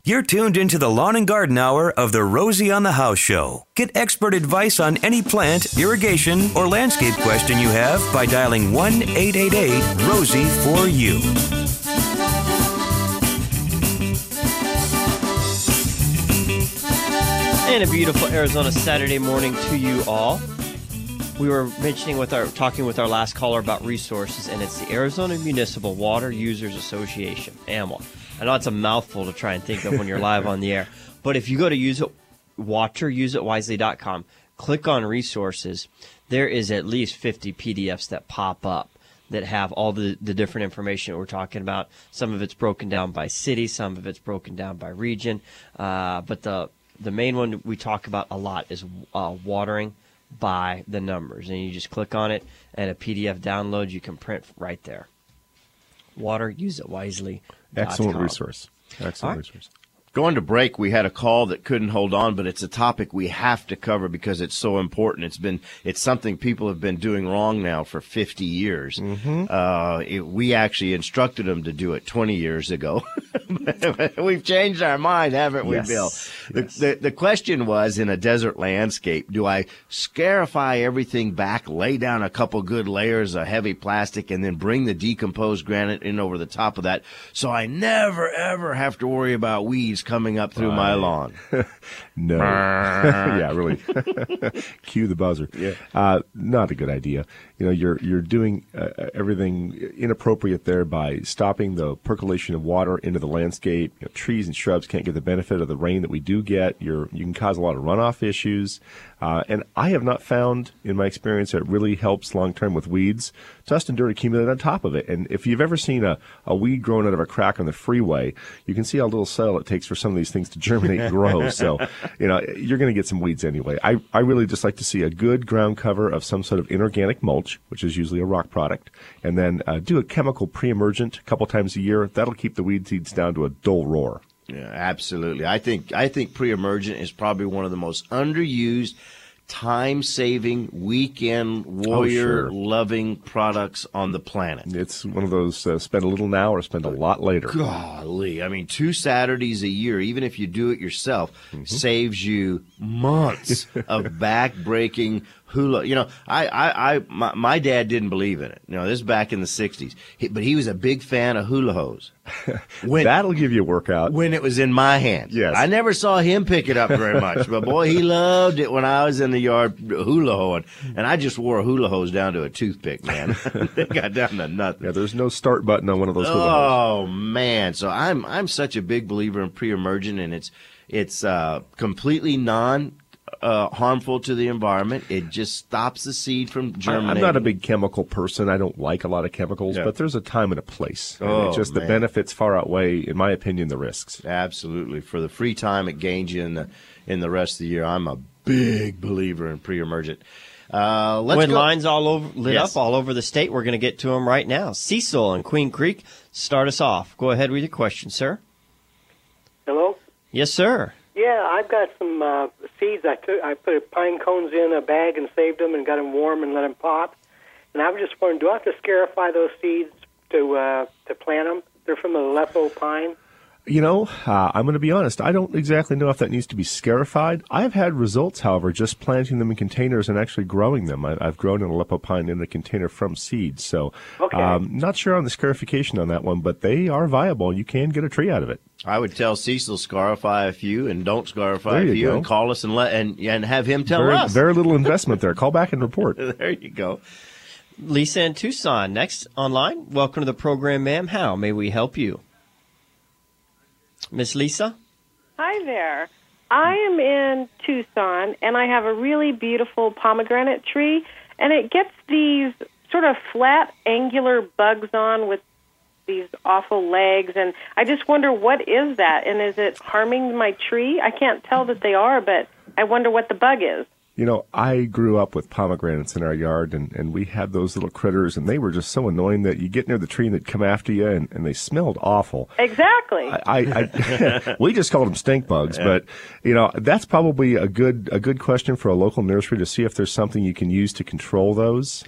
You're tuned into the Lawn and Garden Hour of the Rosie on the House Show. Get expert advice on any plant, irrigation, or landscape question you have by dialing 1-888-ROSIE-4U. And a beautiful Arizona Saturday morning to you all. We were talking with our last caller about resources, and it's the Arizona Municipal Water Users Association, AMWA. I know it's a mouthful to try and think of when you're live on the air, but if you go to waterusitwisely.com, click on resources, there is at least 50 PDFs that pop up that have all the different information that we're talking about. Some of it's broken down by city, some of it's broken down by region, but the main one we talk about a lot is watering by the numbers, and you just click on it, and a PDF download you can print right there. Waterusitwisely.com. Excellent resource. Excellent resource. Going to break, we had a call that couldn't hold on, but it's a topic we have to cover because it's so important. It's something people have been doing wrong now for 50 years. Mm-hmm. We actually instructed them to do it 20 years ago. We've changed our mind, haven't we, Bill? Yes. The question was, in a desert landscape, do I scarify everything back, lay down a couple good layers of heavy plastic, and then bring the decomposed granite in over the top of that so I never, ever have to worry about weeds coming up through my lawn? No. Yeah, really. Cue the buzzer. Yeah. Not a good idea. You know, you're doing everything inappropriate there by stopping the percolation of water into the landscape. You know, trees and shrubs can't get the benefit of the rain that we do get. You can cause a lot of runoff issues. And I have not found, in my experience, that it really helps long-term with weeds. Dust and dirt accumulate on top of it. And if you've ever seen a weed growing out of a crack on the freeway, you can see how little soil it takes for some of these things to germinate and grow. So, you know, you're going to get some weeds anyway. I really just like to see a good ground cover of some sort of inorganic mulch, which is usually a rock product, and then do a chemical pre-emergent a couple times a year. That'll keep the weed seeds down to a dull roar. Yeah, absolutely. I think pre-emergent is probably one of the most underused, time-saving, weekend warrior-loving products on the planet. It's one of those spend a little now or spend a lot later. Golly. I mean, 2 Saturdays a year, even if you do it yourself, saves you months of back-breaking hula. You know, my dad didn't believe in it. You know, this is back in the 60s. But he was a big fan of hula hose. That'll give you a workout. When it was in my hand. Yes. I never saw him pick it up very much. But, boy, he loved it when I was in the yard hula hoeing. And I just wore a hula hose down to a toothpick, man. They got down to nothing. Yeah, there's no start button on one of those hula hoses. Oh, man. So I'm such a big believer in pre-emergent, and it's completely harmful to the environment. It just stops the seed from germinating. I'm not a big chemical person. I don't like a lot of chemicals, but there's a time and a place. And the benefits far outweigh, in my opinion, the risks. Absolutely. For the free time it gains you in the rest of the year, I'm a big believer in pre-emergent. When lines lit up all over the state, we're going to get to them right now. Cecil in Queen Creek, start us off. Go ahead with your question, sir. Hello? Yes, sir. Yeah, I've got some seeds. I put pine cones in a bag and saved them and got them warm and let them pop. And I was just wondering, do I have to scarify those seeds to plant them? They're from the Aleppo pine. You know, I'm going to be honest. I don't exactly know if that needs to be scarified. I've had results, however, just planting them in containers and actually growing them. I've grown an Aleppo pine in a container from seeds. So not sure on the scarification on that one, but they are viable. You can get a tree out of it. I would tell Cecil scarify a few and don't scarify a few and call us and have him tell us. Very little investment there. Call back and report. There you go. Lisa in Tucson, next online. Welcome to the program, ma'am. How may we help you? Miss Lisa? Hi there. I am in Tucson, and I have a really beautiful pomegranate tree, and it gets these sort of flat, angular bugs on with these awful legs, and I just wonder, what is that, and is it harming my tree? I can't tell that they are, but I wonder what the bug is. You know, I grew up with pomegranates in our yard, and we had those little critters, and they were just so annoying that you get near the tree and they'd come after you, and they smelled awful. Exactly. We just called them stink bugs, but, you know, that's probably a good question for a local nursery to see if there's something you can use to control those.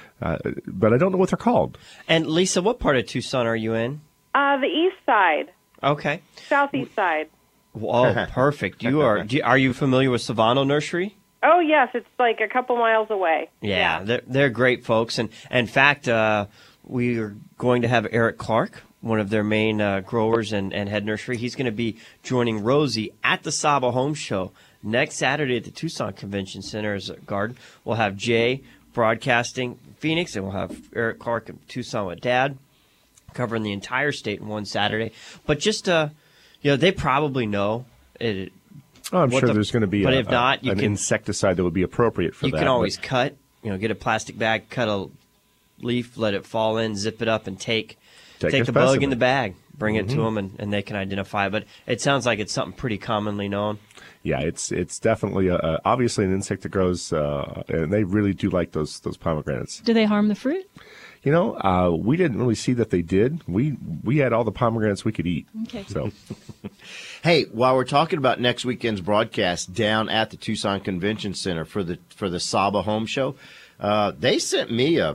But I don't know what they're called. And, Lisa, what part of Tucson are you in? The east side. Okay. Southeast side. Oh, perfect. Are you familiar with Savano Nursery? Oh, yes. It's like a couple miles away. Yeah. They're great folks. And in fact, we are going to have Eric Clark, one of their main growers and head nursery. He's going to be joining Rosie at the Saba Home Show next Saturday at the Tucson Convention Center's garden. We'll have Jay broadcasting Phoenix, and we'll have Eric Clark in Tucson with Dad, covering the entire state in one Saturday. But just, they probably know it. Oh, I'm sure there's going to be but if not, an insecticide that would be appropriate for that. You can always cut, get a plastic bag, cut a leaf, let it fall in, zip it up, and take the bug in the bag, bring it to them, and they can identify. But it sounds like it's something pretty commonly known. Yeah, it's definitely obviously an insect that grows, and they really do like those pomegranates. Do they harm the fruit? We didn't really see that they did. We had all the pomegranates we could eat. Okay. So, hey, while we're talking about next weekend's broadcast down at the Tucson Convention Center for the Saba Home Show, they sent me a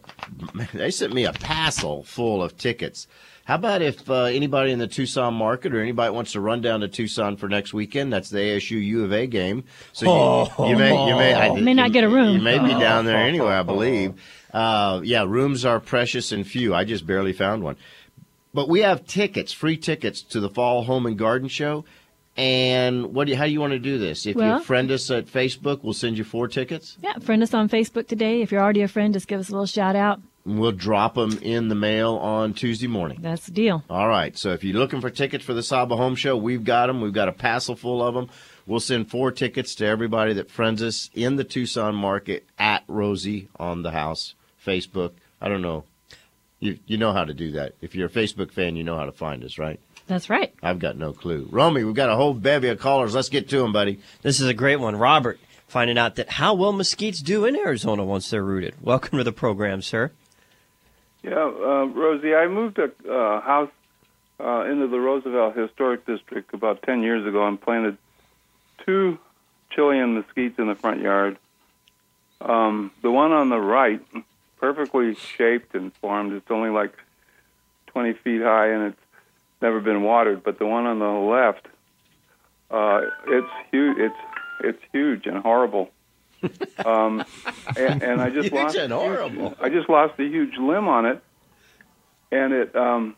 parcel full of tickets. How about if anybody in the Tucson market or anybody wants to run down to Tucson for next weekend? That's the ASU U of A game. So you may not get a room. You may be down there anyway, I believe. Rooms are precious and few. I just barely found one. But we have free tickets to the Fall Home and Garden Show. And how do you want to do this? If you friend us at Facebook, we'll send you 4 tickets. Yeah, friend us on Facebook today. If you're already a friend, just give us a little shout out. We'll drop them in the mail on Tuesday morning. That's the deal. All right. So if you're looking for tickets for the Saba Home Show, we've got them. We've got a parcel full of them. We'll send 4 tickets to everybody that friends us in the Tucson market at Rosie on the House Facebook. I don't know. You know how to do that. If you're a Facebook fan, you know how to find us, right? That's right. I've got no clue. Romy, we've got a whole bevy of callers. Let's get to them, buddy. This is a great one. Robert, finding out that how will mesquites do in Arizona once they're rooted. Welcome to the program, sir. Yeah, Rosie, I moved a house into the Roosevelt Historic District about 10 years ago and planted 2 Chilean mesquites in the front yard. The one on the right, perfectly shaped and formed, it's only like 20 feet high and it's never been watered. But the one on the left, it's huge. It's huge and horrible. And I just lost. I just lost a huge limb on it, and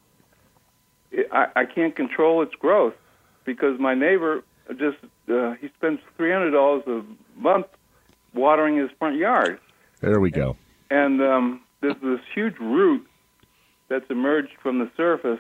I can't control its growth because my neighbor just he spends $300 a month watering his front yard. There we go. And there's this huge root that's emerged from the surface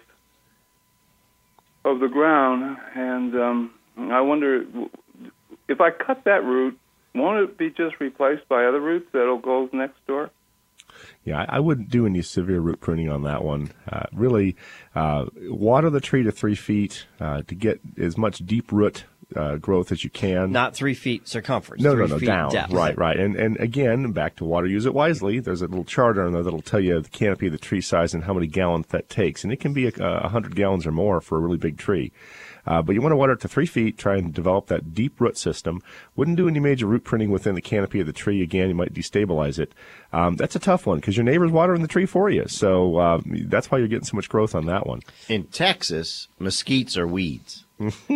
of the ground, and I wonder if I cut that root, won't it be just replaced by other roots that'll go next door? Yeah, I wouldn't do any severe root pruning on that one. Really, water the tree to 3 feet to get as much deep root growth as you can. Not 3 feet circumference. No, 3 feet down. Depth. Right. And again, back to water, use it wisely. There's a little chart on there that'll tell you the canopy of the tree size and how many gallons that takes. And it can be 100 gallons or more for a really big tree. But you want to water it to 3 feet, try and develop that deep root system. Wouldn't do any major root pruning within the canopy of the tree. Again, you might destabilize it. That's a tough one because your neighbor's watering the tree for you. So that's why you're getting so much growth on that one. In Texas, mesquites are weeds.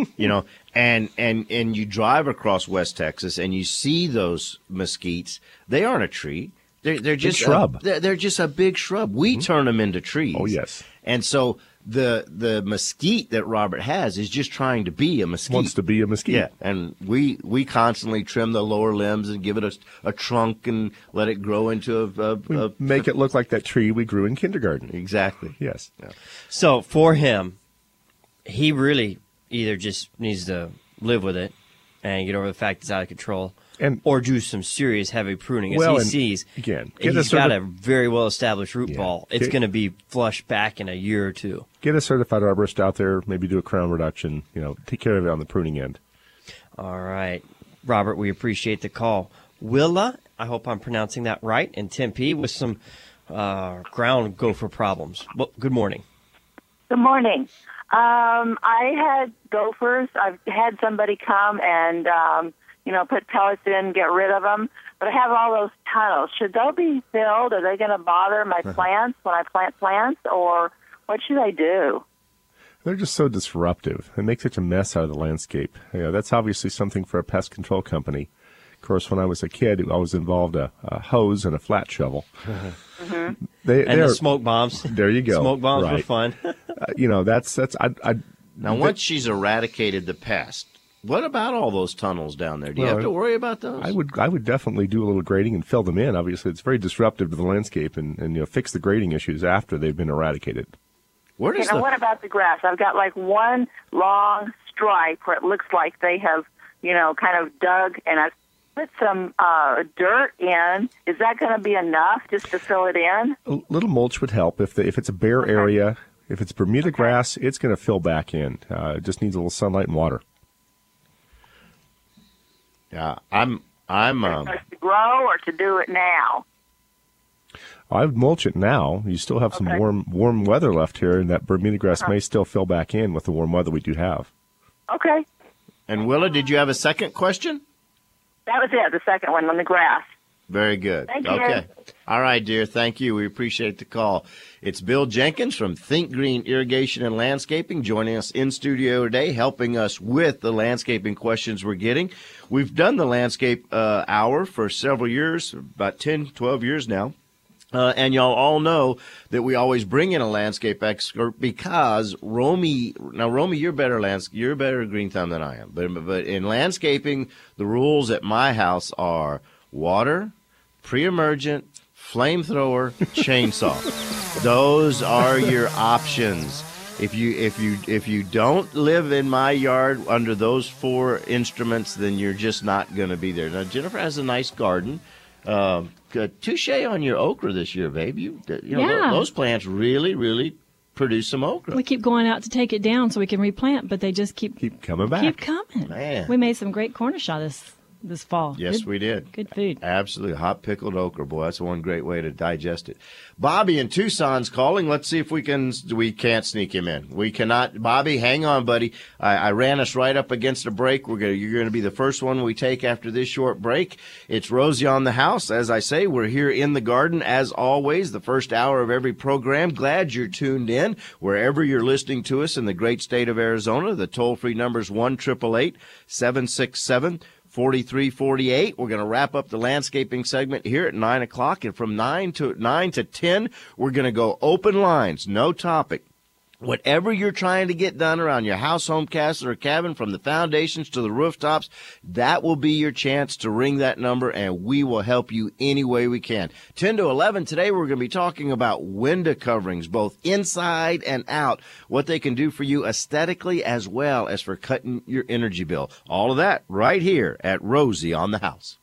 And you drive across West Texas and you see those mesquites. They aren't a tree. They're just a shrub. They're just a big shrub. We turn them into trees. Oh, yes. And so the mesquite that Robert has is just trying to be a mesquite. Wants to be a mesquite. Yeah, and we constantly trim the lower limbs and give it a trunk and let it grow into make it look like that tree we grew in kindergarten. Exactly. Yes. Yeah. So for him, he really either just needs to live with it and get over the fact it's out of control, or do some serious heavy pruning. As he sees, again, he's got a very well-established root ball. It's going to be flushed back in a year or two. Get a certified arborist out there, maybe do a crown reduction, take care of it on the pruning end. All right. Robert, we appreciate the call. Willa, I hope I'm pronouncing that right, in Tempe with some ground gopher problems. Well, good morning. Good morning. I had gophers. I've had somebody come and, put pellets in, get rid of them. But I have all those tunnels. Should they be filled? Are they going to bother my plants when I plant plants? Or what should I do? They're just so disruptive. They make such a mess out of the landscape. That's obviously something for a pest control company. Of course, when I was a kid, I was involved a hose and a flat shovel. And the smoke bombs. There you go. Smoke bombs were fun. Now, once she's eradicated the pest, what about all those tunnels down there? Do you have to worry about those? I would definitely do a little grading and fill them in. Obviously, it's very disruptive to the landscape, and fix the grading issues after they've been eradicated. What about the grass? I've got like one long stripe where it looks like they have, kind of dug, and I've put some dirt in. Is that going to be enough just to fill it in? A little mulch would help. If it's a bare area, if it's Bermuda grass, it's going to fill back in. It just needs a little sunlight and water. Yeah, to grow or to do it now? I would mulch it now. You still have some warm weather left here, and that Bermuda grass may still fill back in with the warm weather we do have. Okay. And Willa, did you have a second question? That was it, the second one on the grass. Very good. Thank you. Okay. All right, dear. Thank you. We appreciate the call. It's Bill Jenkins from Think Green Irrigation and Landscaping joining us in studio today, helping us with the landscaping questions we're getting. We've done the landscape hour for several years, about 10, 12 years now. And y'all all know that we always bring in a landscape expert because Romy, you're better green thumb than I am. But in landscaping, the rules at my house are water, pre-emergent, flamethrower, chainsaw. Those are your options. If you don't live in my yard under those 4 instruments, then you're just not going to be there. Now Jennifer has a nice garden. Touche on your okra this year, babe. Those plants really, really produce some okra. We keep going out to take it down so we can replant, but they just keep coming back. Keep coming. Man. We made some great cornichon this fall. Yes, we did. Good food. Absolutely. Hot pickled okra, boy. That's one great way to digest it. Bobby in Tucson's calling. Let's see if we can't sneak him in. We cannot. Bobby, hang on, buddy. I ran us right up against a break. You're going to be the first one we take after this short break. It's Rosie on the House. As I say, we're here in the garden as always, the first hour of every program. Glad you're tuned in wherever you're listening to us in the great state of Arizona. The toll-free number is 1-888-767-4348. We're going to wrap up the landscaping segment here at 9 o'clock. And from 9 to 10, we're going to go open lines, no topic. Whatever you're trying to get done around your house, home, castle, or cabin, from the foundations to the rooftops, that will be your chance to ring that number, and we will help you any way we can. 10 to 11 today, we're going to be talking about window coverings, both inside and out, what they can do for you aesthetically as well as for cutting your energy bill. All of that right here at Rosie on the House.